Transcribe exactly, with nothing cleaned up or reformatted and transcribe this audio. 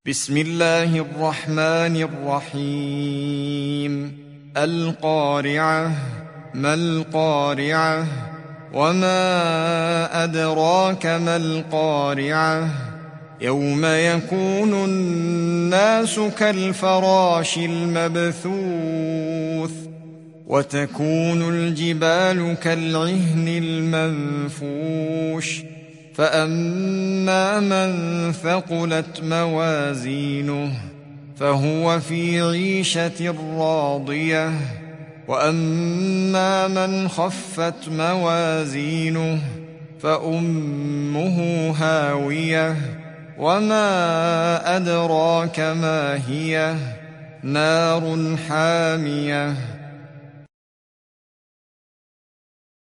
بسم الله الرحمن الرحيم القارعة ما القارعة وما أدراك ما القارعة يوم يكون الناس كالفراش المبثوث وتكون الجبال كالعهن المنفوش فأما من ثقلت موازينه فهو في عيشة راضية وأما من خفت موازينه فأمه هاوية وما أدراك ما هي نار حامية